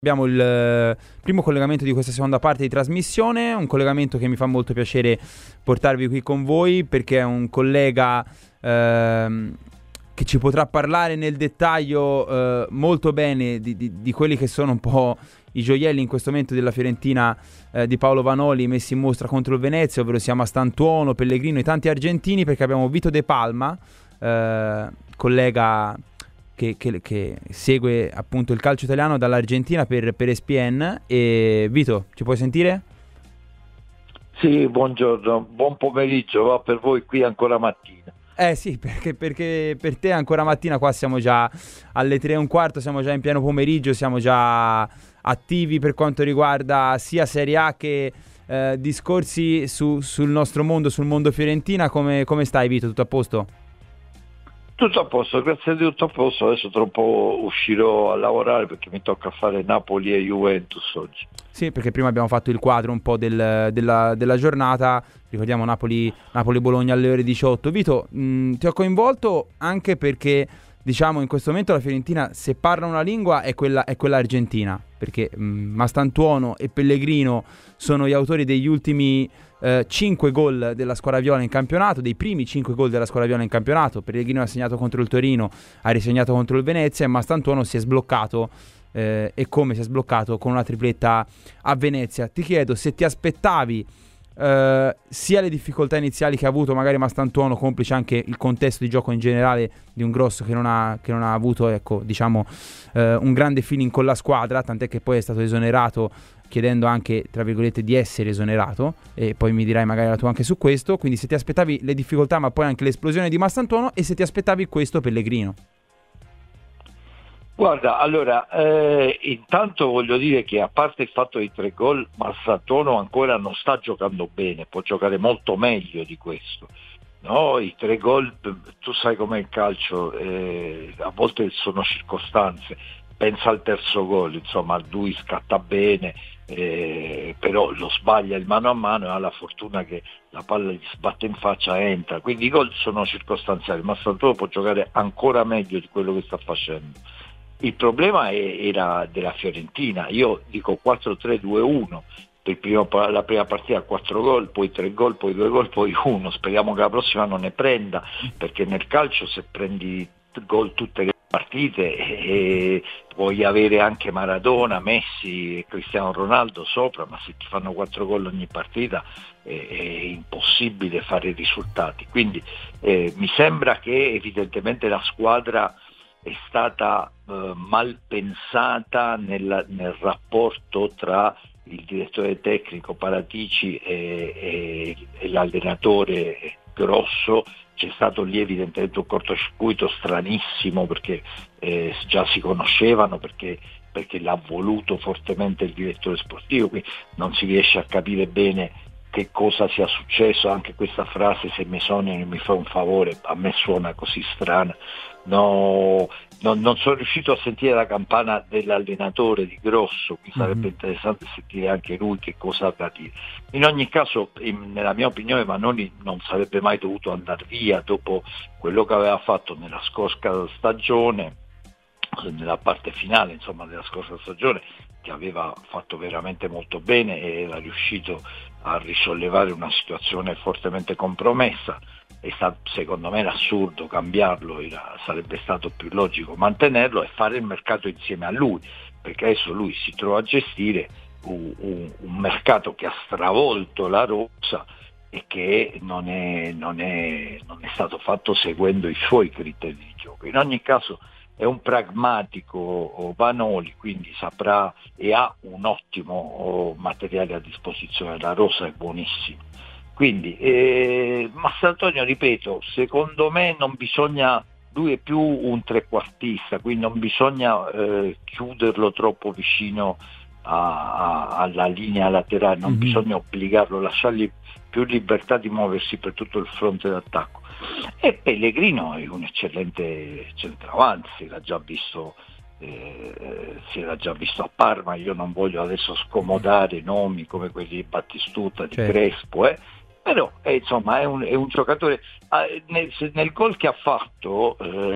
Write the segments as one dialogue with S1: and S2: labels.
S1: Abbiamo il primo collegamento di questa seconda parte di trasmissione, un collegamento che mi fa molto piacere portarvi qui con voi perché è un collega che ci potrà parlare nel dettaglio molto bene di quelli che sono un po' i gioielli in questo momento della Fiorentina di Paolo Vanoli messi in mostra contro il Venezia, ovvero sia Mastantuono, Pellegrino e tanti argentini, perché abbiamo Vito De Palma, collega che segue appunto il calcio italiano dall'Argentina per ESPN. E Vito, ci puoi sentire?
S2: Sì, buongiorno, buon pomeriggio, va per voi qui ancora mattina.
S1: Sì, perché per te ancora mattina, qua siamo già alle 3:15, siamo già in pieno pomeriggio, siamo già attivi per quanto riguarda sia Serie A che discorsi sul nostro mondo, sul mondo Fiorentina. Come stai, Vito? Tutto a posto?
S2: Tutto a posto, grazie a Dio, tutto a posto. Adesso tra un po' uscirò a lavorare perché mi tocca fare Napoli e Juventus oggi.
S1: Sì, perché prima abbiamo fatto il quadro un po' della giornata. Ricordiamo Napoli-Bologna alle ore 18. Vito, ti ho coinvolto anche perché, diciamo, in questo momento la Fiorentina, se parla una lingua, è quella argentina, perché Mastantuono e Pellegrino sono gli autori degli ultimi 5 gol della squadra viola in campionato, dei primi 5 gol della squadra viola in campionato. Pellegrino ha segnato contro il Torino, ha risegnato contro il Venezia, e Mastantuono si è sbloccato, e come si è sbloccato? Con una tripletta a Venezia. Ti chiedo se ti aspettavi sia le difficoltà iniziali che ha avuto magari Mastantuono, complice anche il contesto di gioco in generale di un Grosso che non ha avuto, ecco, diciamo, un grande feeling con la squadra, tant'è che poi è stato esonerato, chiedendo anche, tra virgolette, di essere esonerato, e poi mi dirai magari la tua anche su questo. Quindi se ti aspettavi le difficoltà ma poi anche l'esplosione di Mastantuono, e se ti aspettavi questo Pellegrino.
S2: Guarda, allora, intanto voglio dire che a parte il fatto dei 3 gol, Mastantuono ancora non sta giocando bene, può giocare molto meglio di questo. No, i 3 gol, tu sai com'è il calcio, a volte sono circostanze. Pensa al terzo gol, insomma, lui scatta bene, però lo sbaglia il mano a mano e ha la fortuna che la palla gli sbatte in faccia e entra. Quindi i gol sono circostanziali, ma Mastantuono può giocare ancora meglio di quello che sta facendo. Il problema era della Fiorentina. Io dico 4-3-2-1, la prima partita 4 gol, poi 3 gol, poi 2 gol, poi 1. Speriamo che la prossima non ne prenda, perché nel calcio se prendi gol tutte le partite e puoi avere anche Maradona, Messi e Cristiano Ronaldo sopra, ma se ti fanno 4 gol ogni partita è impossibile fare i risultati. Quindi mi sembra che evidentemente la squadra è stata mal pensata nel rapporto tra il direttore tecnico Paratici e l'allenatore Grosso. C'è stato lì evidentemente un cortocircuito stranissimo, perché già si conoscevano, perché l'ha voluto fortemente il direttore sportivo, quindi non si riesce a capire bene che cosa sia successo. Anche questa frase, se Mesonio mi fa un favore, a me suona così strana. No, non sono riuscito a sentire la campana dell'allenatore di Grosso, mi sarebbe interessante sentire anche lui che cosa ha da dire. In ogni caso, nella mia opinione, Vanoli non sarebbe mai dovuto andare via dopo quello che aveva fatto nella scorsa stagione, nella parte finale, insomma, della scorsa stagione, che aveva fatto veramente molto bene e era riuscito a risollevare una situazione fortemente compromessa. Secondo me era assurdo cambiarlo, sarebbe stato più logico mantenerlo e fare il mercato insieme a lui, perché adesso lui si trova a gestire un mercato che ha stravolto la rosa e che non è stato fatto seguendo i suoi criteri di gioco. In ogni caso è un pragmatico Vanoli, quindi saprà e ha un ottimo materiale a disposizione, la rosa è buonissima. Quindi Mastantuono, ripeto, secondo me non bisogna, lui è più un trequartista, quindi non bisogna chiuderlo troppo vicino alla linea laterale, non bisogna obbligarlo, lasciargli più libertà di muoversi per tutto il fronte d'attacco. E Pellegrino è un eccellente centravanti, si era già visto a Parma. Io non voglio adesso scomodare nomi come quelli di Battistuta, di Crespo, Però insomma è un giocatore, nel gol che ha fatto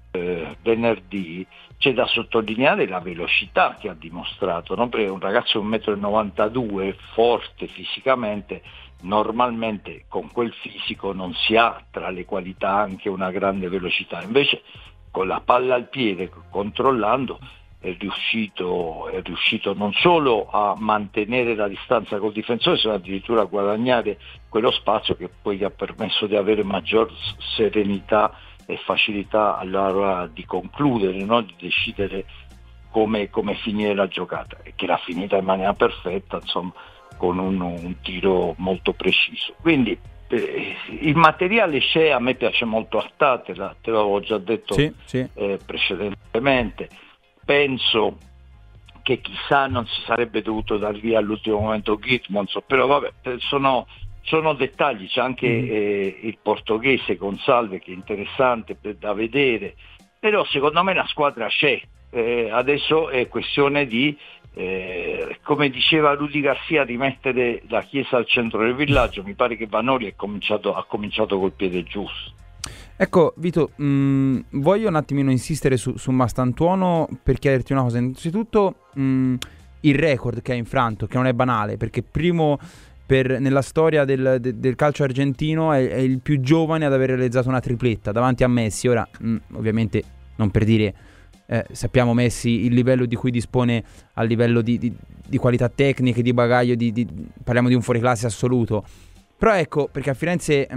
S2: venerdì c'è da sottolineare la velocità che ha dimostrato, no? Perché un ragazzo di 1,92 m, forte fisicamente, normalmente con quel fisico non si ha tra le qualità anche una grande velocità, invece con la palla al piede, controllando, è riuscito non solo a mantenere la distanza col difensore, ma addirittura a guadagnare quello spazio che poi gli ha permesso di avere maggior serenità e facilità all'ora di concludere, no? Di decidere come finire la giocata, e che l'ha finita in maniera perfetta, insomma, con un tiro molto preciso. Quindi il materiale c'è, a me piace molto Artà, te l'avevo già detto
S1: sì.
S2: precedentemente. Penso che chissà non si sarebbe dovuto dar via all'ultimo momento Gitmons, però vabbè, sono dettagli. C'è anche il portoghese Gonçalves, che è interessante da vedere, però secondo me la squadra c'è, adesso è questione di come diceva Rudy Garcia, di mettere la chiesa al centro del villaggio. Mi pare che Vanoli ha cominciato col piede giusto.
S1: Ecco Vito, voglio un attimino insistere su Mastantuono per chiederti una cosa. Innanzitutto il record che ha infranto, che non è banale, perché primo nella storia del calcio argentino è il più giovane ad aver realizzato una tripletta davanti a Messi. Ora ovviamente non per dire, sappiamo Messi il livello di cui dispone a livello di qualità tecniche, di bagaglio, parliamo di un fuoriclasse assoluto, però ecco, perché a Firenze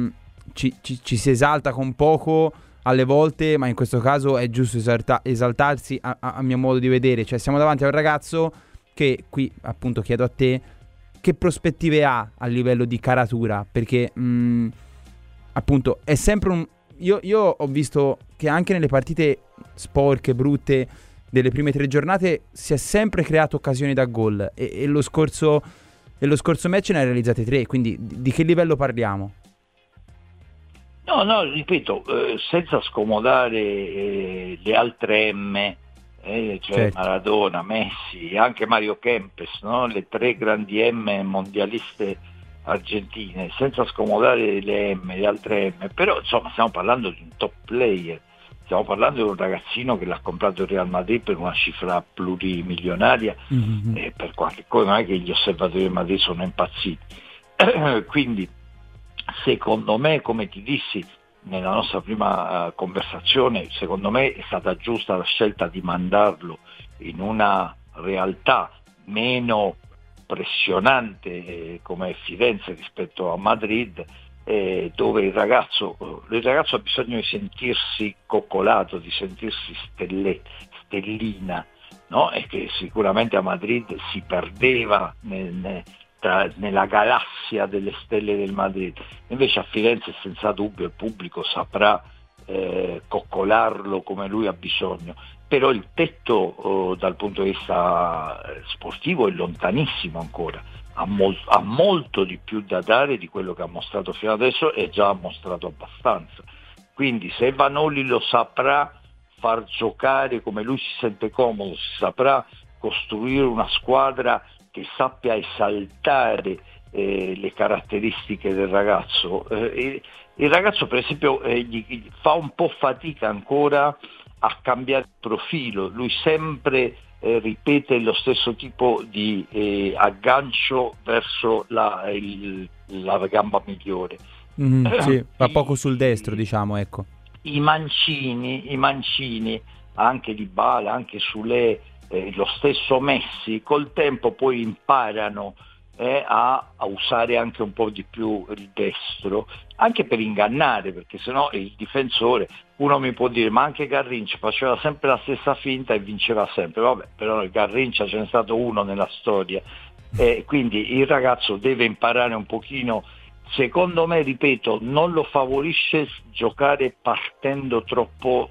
S1: ci si esalta con poco alle volte, ma in questo caso è giusto esaltarsi a mio modo di vedere. Cioè siamo davanti a un ragazzo che, qui appunto chiedo a te, che prospettive ha a livello di caratura, perché appunto è sempre io ho visto che anche nelle partite sporche, brutte delle prime 3 giornate si è sempre creato occasioni da gol, e lo scorso match ne ha realizzate 3, quindi di che livello parliamo?
S2: No, ripeto, senza scomodare le altre M, cioè certo, Maradona, Messi, anche Mario Kempes, no? Le 3 grandi M mondialiste argentine, senza scomodare le altre M, però insomma stiamo parlando di un top player, stiamo parlando di un ragazzino che l'ha comprato il Real Madrid per una cifra plurimilionaria, per qualche cosa, non è che gli osservatori del Madrid sono impazziti. Quindi secondo me, come ti dissi nella nostra prima conversazione, secondo me è stata giusta la scelta di mandarlo in una realtà meno pressionante come Firenze rispetto a Madrid, dove il ragazzo ha bisogno di sentirsi coccolato, di sentirsi stellina, no? E che sicuramente a Madrid si perdeva nella galassia delle stelle del Madrid. Invece a Firenze senza dubbio il pubblico saprà coccolarlo come lui ha bisogno, però il tetto dal punto di vista sportivo è lontanissimo ancora, ha molto di più da dare di quello che ha mostrato fino adesso, e già ha mostrato abbastanza. Quindi se Vanoli lo saprà far giocare come lui si sente comodo, si saprà costruire una squadra che sappia esaltare le caratteristiche del ragazzo. Il ragazzo per esempio gli fa un po' fatica ancora a cambiare profilo, lui sempre ripete lo stesso tipo di aggancio verso la gamba migliore.
S1: Sì, va poco sul destro, diciamo, ecco.
S2: I mancini anche Dybala, anche Sule, lo stesso Messi, col tempo poi imparano a usare anche un po' di più il destro, anche per ingannare, perché sennò il difensore, uno mi può dire ma anche Garrincha faceva sempre la stessa finta e vinceva sempre, vabbè, però il Garrincha ce n'è stato uno nella storia, quindi il ragazzo deve imparare un pochino. Secondo me, ripeto, non lo favorisce giocare partendo troppo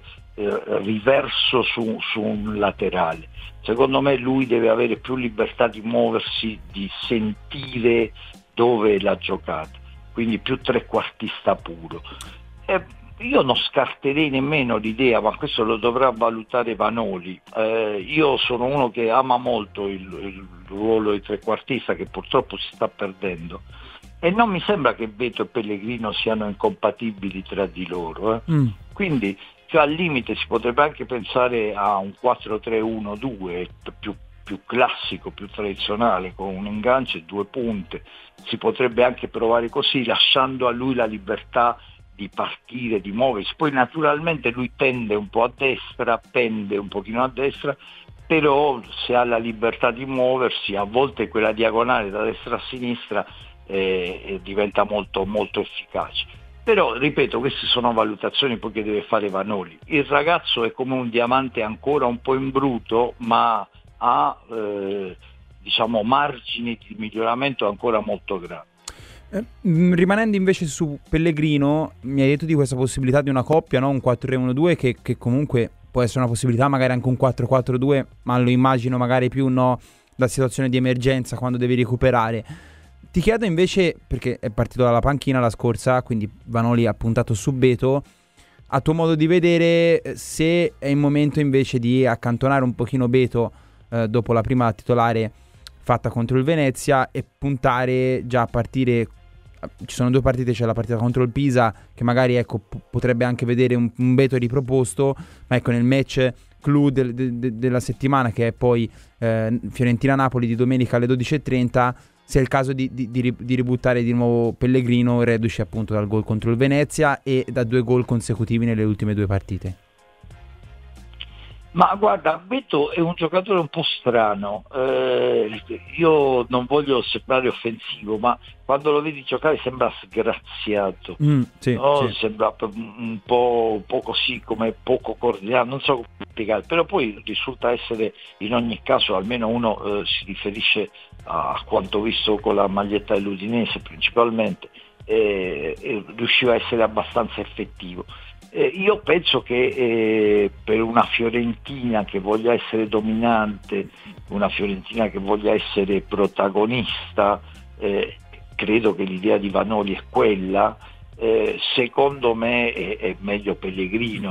S2: riverso su un laterale. Secondo me lui deve avere più libertà di muoversi, di sentire dove è la giocata, quindi più trequartista puro. Io non scarterei nemmeno l'idea, ma questo lo dovrà valutare Vanoli. Io sono uno che ama molto il ruolo di trequartista, che purtroppo si sta perdendo, e non mi sembra che Beto e Pellegrino siano incompatibili tra di loro. Quindi cioè, al limite si potrebbe anche pensare a un 4-3-1-2 più classico, più tradizionale, con un ingancio e 2 punte. Si potrebbe anche provare così, lasciando a lui la libertà di partire, di muoversi. Poi naturalmente lui tende un po' a destra, pende un pochino a destra, però se ha la libertà di muoversi, a volte quella diagonale da destra a sinistra diventa molto, molto efficace. Però, ripeto, queste sono valutazioni poi che deve fare Vanoli. Il ragazzo è come un diamante ancora un po' in bruto, ma ha diciamo margini di miglioramento ancora molto grandi.
S1: Rimanendo invece su Pellegrino, mi hai detto di questa possibilità di una coppia, no? Un 4-3-1-2 che comunque può essere una possibilità, magari anche un 4-4-2, ma lo immagino magari più da situazione di emergenza quando devi recuperare. Ti chiedo invece, perché è partito dalla panchina la scorsa, quindi Vanoli ha puntato su Beto, a tuo modo di vedere se è il momento invece di accantonare un pochino Beto dopo la prima titolare fatta contro il Venezia e puntare già a partire. Ci sono 2 partite, c'è la partita contro il Pisa che magari ecco potrebbe anche vedere un Beto riproposto, ma ecco nel match clou della settimana, che è poi Fiorentina-Napoli di domenica alle 12:30, se è il caso di ributtare di nuovo Pellegrino, reduce appunto dal gol contro il Venezia e da 2 gol consecutivi nelle ultime 2 partite.
S2: Ma guarda, Beto è un giocatore un po' strano, io non voglio sembrare offensivo, ma quando lo vedi giocare sembra sgraziato,
S1: sì,
S2: no?
S1: sì.
S2: Sembra un po' così, come poco coordinato, non so come spiegare, però poi risulta essere in ogni caso, almeno uno si riferisce a quanto visto con la maglietta dell'Udinese principalmente, riusciva a essere abbastanza effettivo. Io penso che per una Fiorentina che voglia essere dominante, una Fiorentina che voglia essere protagonista, credo che l'idea di Vanoli è quella. Secondo me è meglio Pellegrino,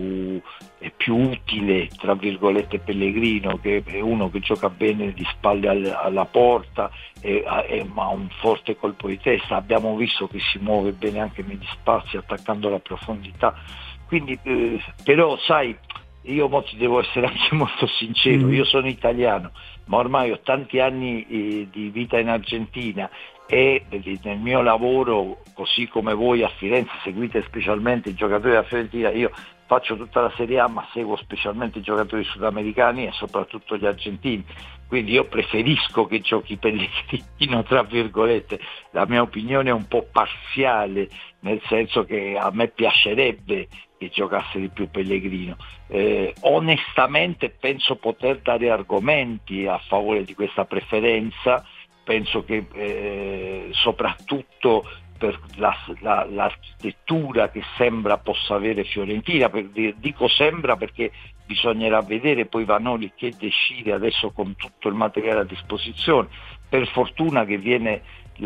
S2: è più utile tra virgolette Pellegrino, che è uno che gioca bene di spalle alla porta, ma ha un forte colpo di testa. Abbiamo visto che si muove bene anche negli spazi attaccando la profondità, quindi però sai, io ti devo essere anche molto sincero, io sono italiano ma ormai ho tanti anni di vita in Argentina e nel mio lavoro, così come voi a Firenze seguite specialmente i giocatori della Fiorentina, io faccio tutta la Serie A ma seguo specialmente i giocatori sudamericani e soprattutto gli argentini, quindi io preferisco che giochi Pellegrino, tra virgolette. La mia opinione è un po' parziale, nel senso che a me piacerebbe che giocasse di più Pellegrino. Onestamente penso poter dare argomenti a favore di questa preferenza, penso che soprattutto per l'architettura che sembra possa avere Fiorentina, dico sembra perché bisognerà vedere poi Vanoli che decide adesso con tutto il materiale a disposizione. Per fortuna che viene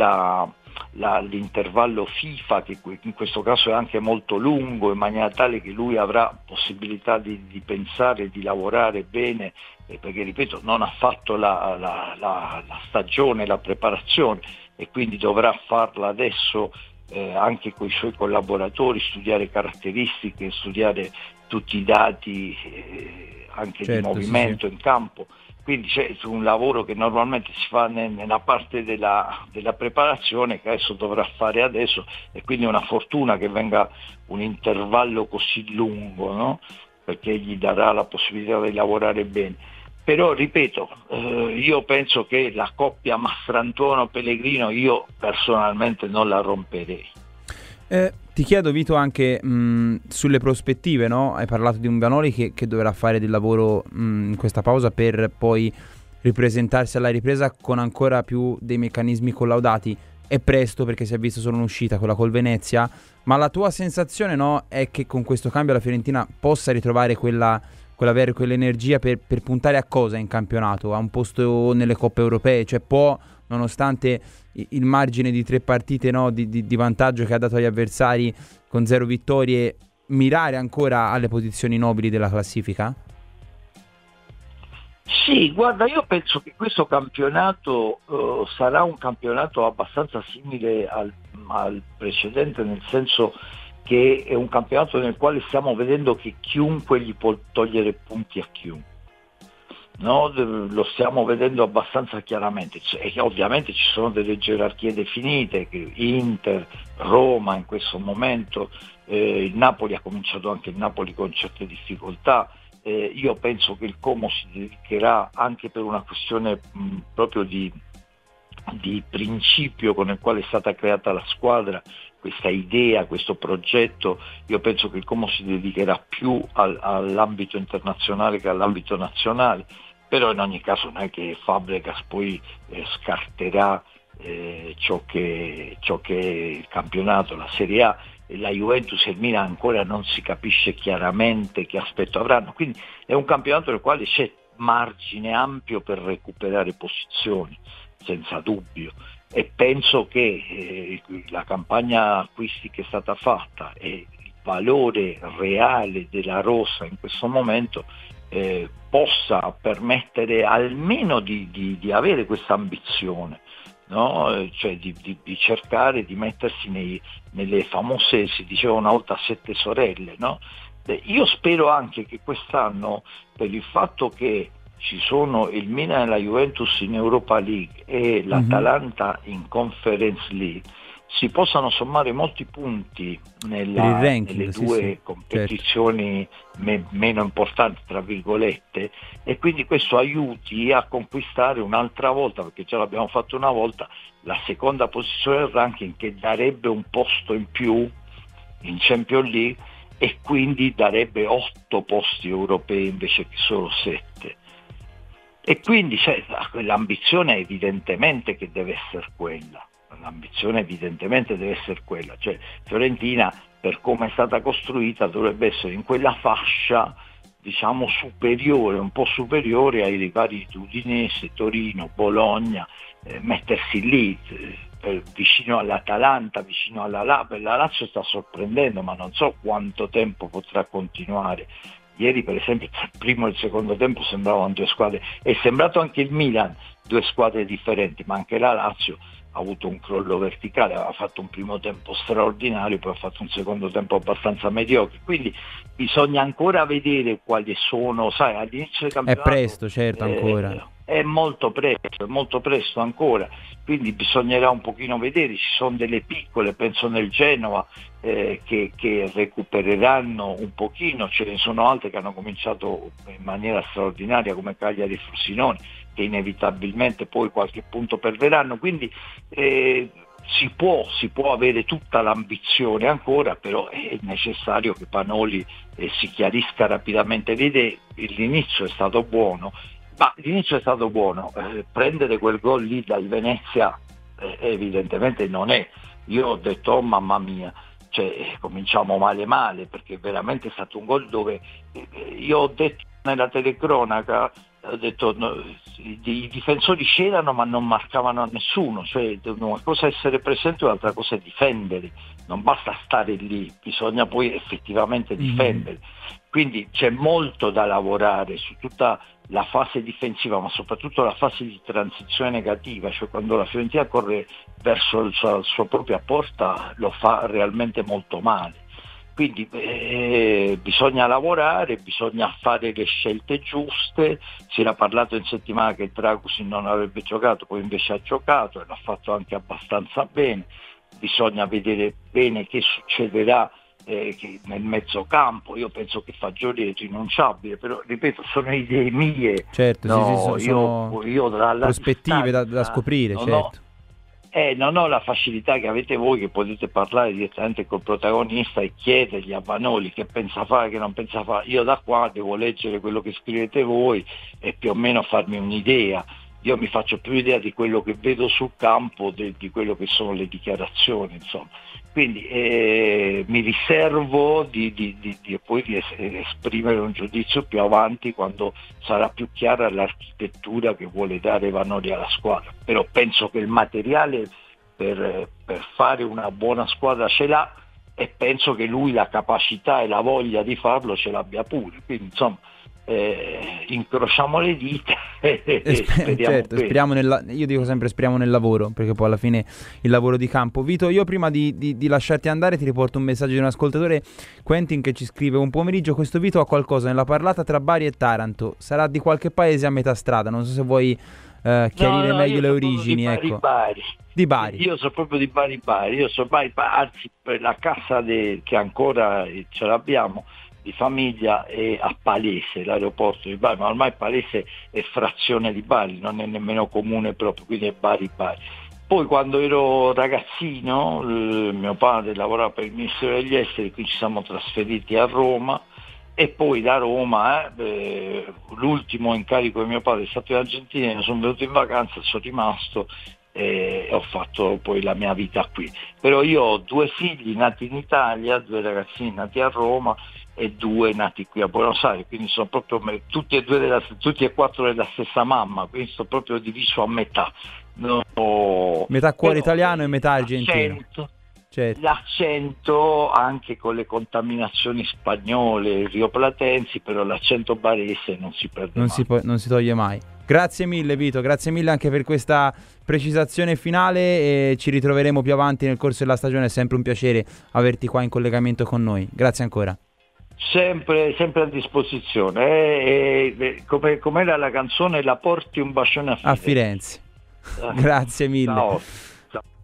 S2: l'intervallo FIFA, che in questo caso è anche molto lungo, in maniera tale che lui avrà possibilità di pensare, di lavorare bene, perché ripeto non ha fatto la stagione, la preparazione, e quindi dovrà farla adesso anche con i suoi collaboratori, studiare caratteristiche, studiare tutti i dati anche di movimento in campo. Quindi c'è un lavoro che normalmente si fa nella parte della preparazione, che adesso dovrà fare adesso, e quindi è una fortuna che venga un intervallo così lungo, no? Perché gli darà la possibilità di lavorare bene. Però ripeto, io penso che la coppia Mastrantuono-Pellegrino io personalmente non la romperei.
S1: Ti chiedo, Vito, anche sulle prospettive, no? Hai parlato di un Vanoli che dovrà fare del lavoro in questa pausa per poi ripresentarsi alla ripresa con ancora più dei meccanismi collaudati. È presto perché si è visto solo un'uscita, quella col Venezia, ma la tua sensazione, no, è che con questo cambio la Fiorentina possa ritrovare quell'energia per puntare a cosa in campionato? A un posto nelle coppe europee? Cioè può, nonostante il margine di 3 partite, no, di vantaggio che ha dato agli avversari con 0 vittorie, mirare ancora alle posizioni nobili della classifica?
S2: Sì, guarda, io penso che questo campionato sarà un campionato abbastanza simile al precedente, nel senso che è un campionato nel quale stiamo vedendo che chiunque gli può togliere punti a chiunque. No, lo stiamo vedendo abbastanza chiaramente, e ovviamente ci sono delle gerarchie definite, Inter, Roma in questo momento, il Napoli ha cominciato anche il Napoli con certe difficoltà. Io penso che il Como si dedicherà, anche per una questione proprio di principio con il quale è stata creata la squadra, questa idea, questo progetto, io penso che il Como si dedicherà più all'ambito internazionale che all'ambito nazionale, però in ogni caso non è che Fabregas poi scarterà ciò che è il campionato, la Serie A. La Juventus e il Milan ancora non si capisce chiaramente che aspetto avranno, quindi è un campionato nel quale c'è margine ampio per recuperare posizioni, senza dubbio, e penso che la campagna acquisti che è stata fatta e il valore reale della rosa in questo momento possa permettere almeno di avere questa ambizione, no? Cioè di cercare di mettersi nelle famose, si diceva una volta, 7 sorelle, no? Io spero anche che quest'anno, per il fatto che ci sono il Milan e la Juventus in Europa League e l'Atalanta in Conference League, si possano sommare molti punti
S1: ranking,
S2: nelle due competizioni meno importanti, tra virgolette, e quindi questo aiuti a conquistare un'altra volta, perché già l'abbiamo fatto una volta, la seconda posizione del ranking, che darebbe un posto in più in Champions League e quindi darebbe 8 posti europei invece che solo 7. E quindi l'ambizione evidentemente che deve essere quella. L'ambizione evidentemente deve essere quella, cioè Fiorentina, per come è stata costruita, dovrebbe essere in quella fascia, diciamo, superiore, un po' superiore ai rivali di Udinese, Torino, Bologna, mettersi lì vicino all'Atalanta, vicino alla Lazio. La Lazio sta sorprendendo, ma non so quanto tempo potrà continuare. Ieri per esempio il primo e il secondo tempo sembravano 2 squadre, è sembrato anche il Milan 2 squadre differenti, ma anche la Lazio ha avuto un crollo verticale, aveva fatto un primo tempo straordinario, poi ha fatto un secondo tempo abbastanza mediocre, quindi bisogna ancora vedere quali sono, sai, all'inizio del campionato
S1: è presto, certo, ancora.
S2: È molto presto ancora, quindi bisognerà un pochino vedere. Ci sono delle piccole, penso nel Genova, che recupereranno un pochino, ce ne sono altre che hanno cominciato in maniera straordinaria come Cagliari e Frosinone, che inevitabilmente poi qualche punto perderanno, quindi si può avere tutta l'ambizione ancora, però è necessario che Panoli si chiarisca rapidamente le idee. L'inizio è stato buono, prendere quel gol lì dal Venezia evidentemente non è. Io ho detto, oh mamma mia, cioè cominciamo male, perché veramente è stato un gol dove io ho detto nella telecronaca, ho detto i difensori c'erano ma non marcavano a nessuno, cioè una cosa è essere presente, un'altra cosa è difendere, non basta stare lì, bisogna poi effettivamente difendere. Quindi c'è molto da lavorare su tutta la fase difensiva, ma soprattutto la fase di transizione negativa, cioè quando la Fiorentina corre verso la sua propria porta lo fa realmente molto male. Quindi bisogna lavorare, bisogna fare le scelte giuste. Si era parlato in settimana che Dragusin non avrebbe giocato, poi invece ha giocato e l'ha fatto anche abbastanza bene. Bisogna vedere bene che succederà nel mezzocampo. Io penso che Fagioli è irrinunciabile, però ripeto, sono idee mie.
S1: Certo,
S2: No,
S1: sì, sono
S2: io dalla
S1: prospettive da scoprire, certo.
S2: Non ho la facilità che avete voi, che potete parlare direttamente col protagonista e chiedergli a Vanoli che pensa fare, che non pensa fare. Io da qua devo leggere quello che scrivete voi e più o meno farmi un'idea. Io mi faccio più idea di quello che vedo sul campo di quello che sono le dichiarazioni, insomma. Quindi mi riservo poi di esprimere un giudizio più avanti, quando sarà più chiara l'architettura che vuole dare Vanoli alla squadra. Però penso che il materiale per fare una buona squadra ce l'ha, e penso che lui la capacità e la voglia di farlo ce l'abbia pure. Quindi insomma incrociamo le dita e speriamo
S1: certo,
S2: bene.
S1: io dico sempre speriamo nel lavoro, perché poi alla fine il lavoro di campo. Vito, io prima di lasciarti andare ti riporto un messaggio di un ascoltatore, Quentin, che ci scrive: un pomeriggio questo Vito ha qualcosa nella parlata tra Bari e Taranto, sarà di qualche paese a metà strada, non so se vuoi chiarire meglio le origini. Ecco.
S2: Bari.
S1: Di Bari.
S2: Io sono proprio di Bari, io sono Bari, anzi per la casa che ancora ce l'abbiamo di famiglia è a Palese, l'aeroporto di Bari, ma ormai Palese è frazione di Bari, non è nemmeno comune proprio, quindi è Bari. Poi quando ero ragazzino mio padre lavorava per il Ministero degli Esteri, quindi ci siamo trasferiti a Roma, e poi da Roma l'ultimo incarico di mio padre è stato in Argentina, sono venuto in vacanza, sono rimasto e ho fatto poi la mia vita qui. Però io ho 2 figli nati in Italia, 2 ragazzini nati a Roma e 2 nati qui a Buenos Aires, quindi sono proprio tutti e 4 della stessa mamma, quindi sono proprio diviso a metà. No,
S1: metà cuore italiano e metà argentino.
S2: Certo. L'accento anche con le contaminazioni spagnole, rioplatensi, però l'accento barese non si perde mai.
S1: Non si toglie mai. Grazie mille Vito, grazie mille anche per questa precisazione finale, e ci ritroveremo più avanti nel corso della stagione. È sempre un piacere averti qua in collegamento con noi. Grazie ancora.
S2: Sempre a disposizione. Com'era la canzone? La porti un bacione a Firenze.
S1: Grazie mille.
S2: Ciao.